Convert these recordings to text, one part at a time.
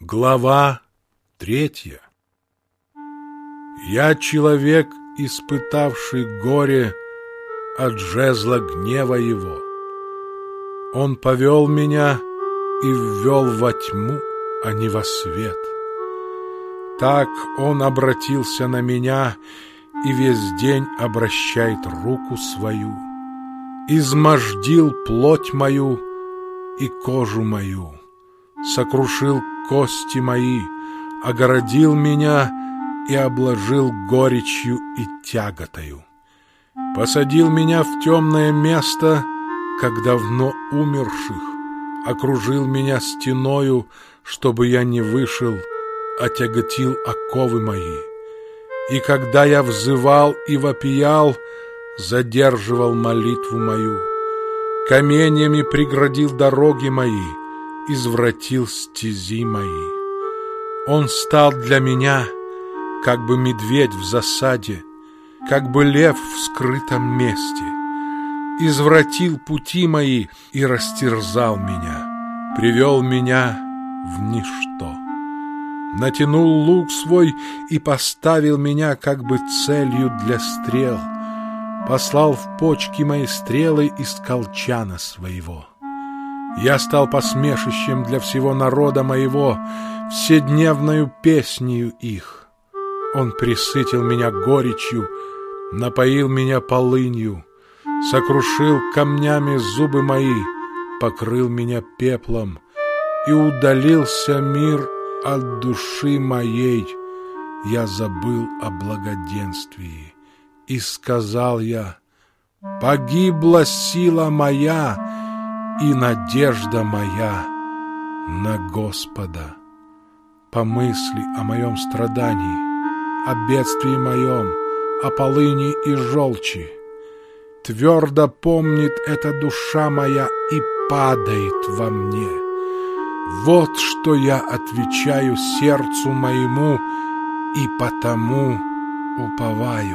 Глава 3. Я человек, испытавший горе от жезла гнева его. Он повел меня и ввел во тьму, а не во свет. Так он обратился на меня и весь день обращает руку свою, измождил плоть мою и кожу мою, сокрушил кости мои, огородил меня и обложил горечью и тяготою. Посадил меня в темное место, как давно умерших, окружил меня стеною, чтобы я не вышел, отяготил оковы мои. И когда я взывал и вопиял, задерживал молитву мою. Каменьями преградил дороги мои, извратил стези мои. Он стал для меня, как бы медведь в засаде, как бы лев в скрытом месте. Извратил пути мои и растерзал меня, привел меня в ничто. Натянул лук свой и поставил меня как бы целью для стрел. Послал в почки мои стрелы из колчана своего. Я стал посмешищем для всего народа моего, вседневною песнею их. Он пресытил меня горечью, напоил меня полынью, сокрушил камнями зубы мои, покрыл меня пеплом, и удалился мир от души моей. Я забыл о благоденствии, и сказал я: погибла сила моя и надежда моя на Господа. Помысли о моем страдании, о бедствии моем, о полыни и желчи. Твердо помнит эта душа моя и падает во мне. Вот что я отвечаю сердцу моему, и потому уповаю.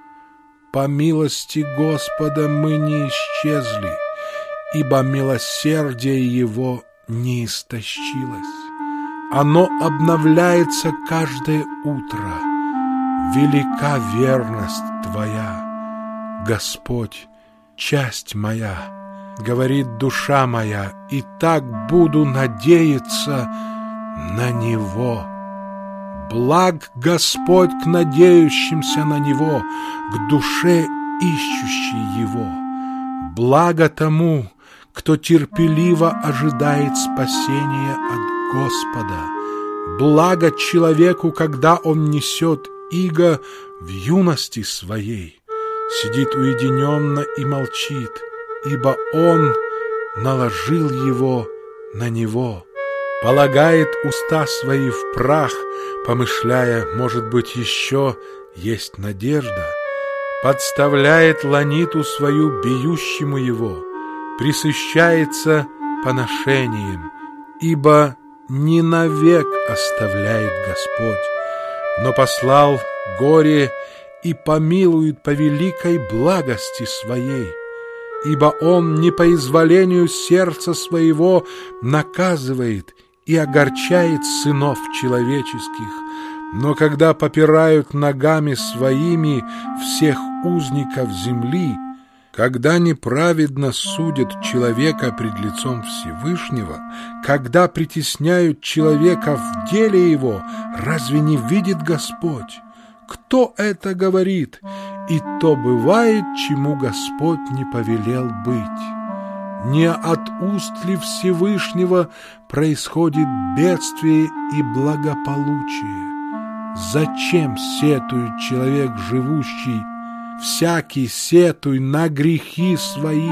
По милости Господа мы не исчезли, ибо милосердие Его не истощилось. Оно обновляется каждое утро. Велика верность Твоя, Господь, часть моя, говорит душа моя, и так буду надеяться на Него. Благ Господь к надеющимся на Него, к душе ищущей Его. Благо тому, кто терпеливо ожидает спасения от Господа. Благо человеку, когда он несет иго в юности своей, сидит уединенно и молчит, ибо он наложил его на него. Полагает уста свои в прах, помышляя, может быть, еще есть надежда. Подставляет ланиту свою бьющему его, пресыщается поношением, ибо не навек оставляет Господь, но послал горе и помилует по великой благости своей, ибо Он не по изволению сердца своего наказывает и огорчает сынов человеческих, но когда попирают ногами своими всех узников земли, когда неправедно судят человека пред лицом Всевышнего, когда притесняют человека в деле его, разве не видит Господь? Кто это говорит? И то бывает, чему Господь не повелел быть. Не от уст ли Всевышнего происходит бедствие и благополучие? Зачем сетует человек живущий? Всякий сетуй на грехи свои.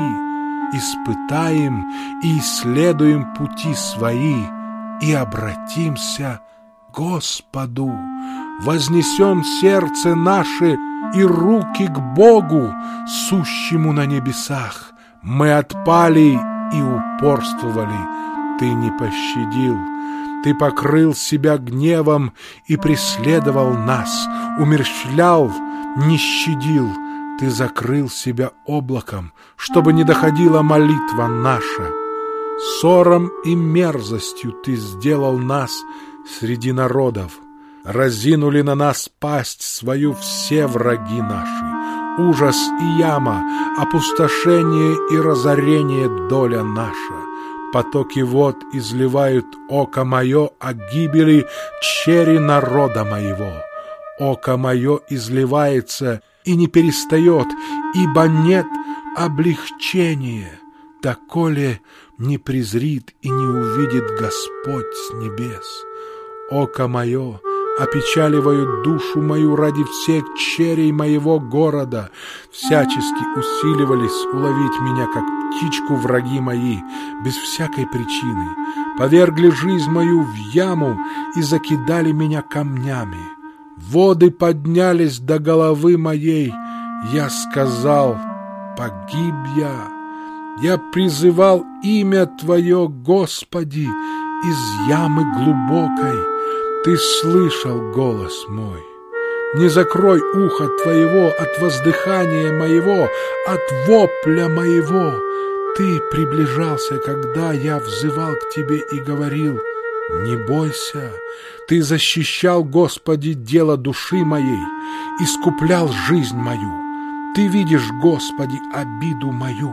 Испытаем и исследуем пути свои и обратимся к Господу. Вознесем сердце наше и руки к Богу, сущему на небесах. Мы отпали и упорствовали, Ты не пощадил. Ты покрыл себя гневом и преследовал нас, умерщвлял, не щадил. Ты закрыл себя облаком, чтобы не доходила молитва наша. Ссором и мерзостью Ты сделал нас, среди народов. Разинули на нас пасть свою все враги наши. Ужас и яма, опустошение и разорение доля наша. Потоки вод изливают око мое о гибели чери народа моего. Око мое изливается и не перестает, ибо нет облегчения, доколе не презрит и не увидит Господь с небес. Око мое опечаливают душу мою ради всех черей моего города. Всячески усиливались уловить меня, как птичку, враги мои, без всякой причины. Повергли жизнь мою в яму и закидали меня камнями. Воды поднялись до головы моей. Я сказал: погиб я. Я призывал имя Твое, Господи, из ямы глубокой. Ты слышал голос мой. Не закрой ухо Твоего от воздыхания моего, от вопля моего. Ты приближался, когда я взывал к Тебе и говорил: не бойся. Ты защищал, Господи, дело души моей, искуплял жизнь мою. Ты видишь, Господи, обиду мою.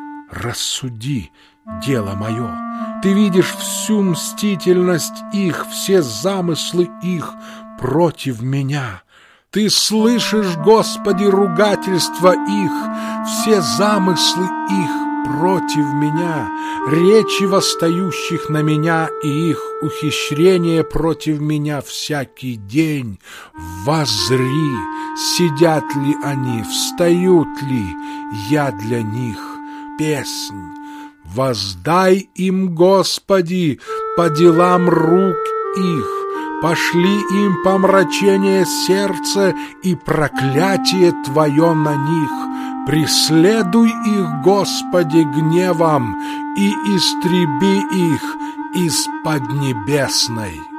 Рассуди дело мое. Ты видишь всю мстительность их, все замыслы их против меня. Ты слышишь, Господи, ругательства их, все замыслы их против меня, речи восстающих на меня и их ухищрения против меня всякий день. Воззри, сидят ли они, встают ли, я для них песнь. Воздай им, Господи, по делам рук их, пошли им помрачение сердца и проклятие Твое на них. Преследуй их, Господи, гневом и истреби их из поднебесной.